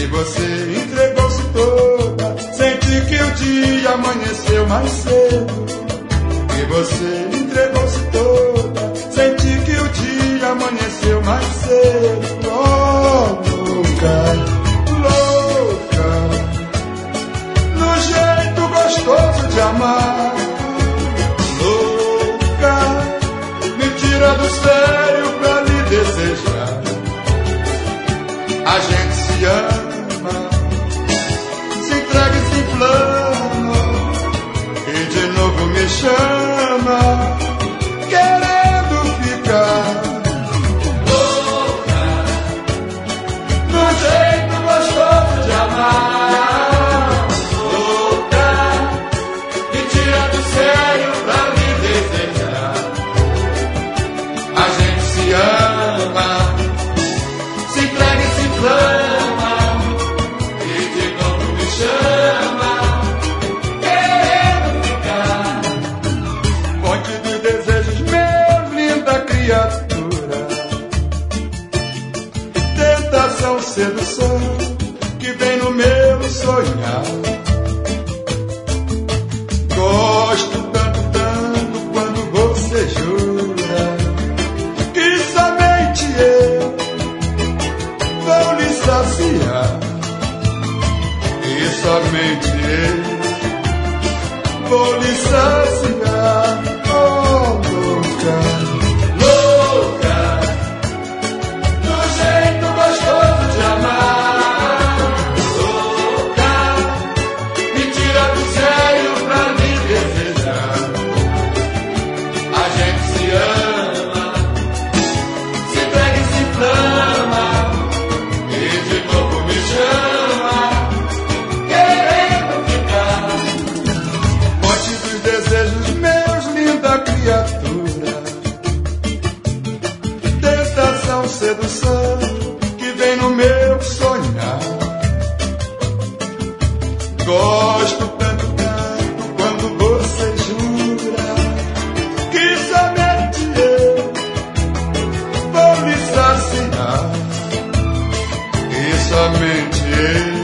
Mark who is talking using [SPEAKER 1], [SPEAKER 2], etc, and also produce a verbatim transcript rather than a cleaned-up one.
[SPEAKER 1] E você entregou-se toda. Senti que o dia amanheceu mais cedo. E você entregou-se toda. Senti que o dia amanheceu mais cedo. Oh, louca, louca, no jeito gostoso de amar. Louca, me tira do sério pra lhe desejar. A gente se ama, se entrega e se inflama, e de novo me chama, querendo ficar. Louca, no jeito gostoso de amar. Louca, me tira do sério pra me desejar. A gente se ama, se entrega e se inflama, e de novo me chama, querendo ficar. Fonte dos desejos, meu linda criatura. Tentação, sedução, que vem no meu sonhar. Gosto tanto, tanto, quando você jura que somente eu vou lhe saciar. E somente eu vou lhe saciar. Oh, louca, louca, no jeito gostoso de amar. Louca, me tira do sério pra me desejar. A gente se ama, se entrega e se inflama, e de novo me chama, querendo ficar. Fonte dos desejos meus, linda criatura. Tentação, sedução, que vem no meu sonhar. Gosto tanto, tanto, quando você jura que somente eu vou lhe saciar. E somente eu